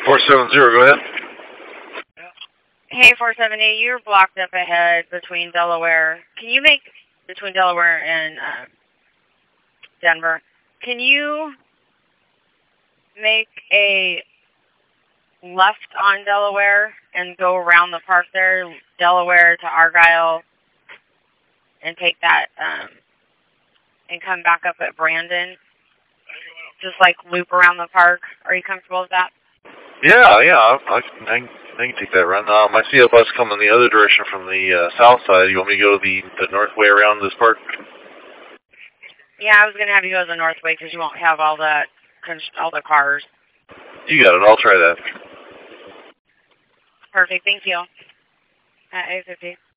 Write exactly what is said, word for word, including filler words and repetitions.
four seven zero, go ahead. Hey, four seven eight, you're blocked up ahead between Delaware. Can you make, between Delaware and uh, Denver, can you make a left on Delaware and go around the park there, Delaware to Argyle, and take that, um, and come back up at Brandon? Just like loop around the park. Are you comfortable with that? Yeah, yeah, I, I, I, can, I can take that run. Um, I see a bus coming the other direction from the uh, south side. You want me to go the, the north way around this park? Yeah, I was going to have you go the north way because you won't have all that, all the cars. You got it. I'll try that. Perfect. Thank you. At eight fifty.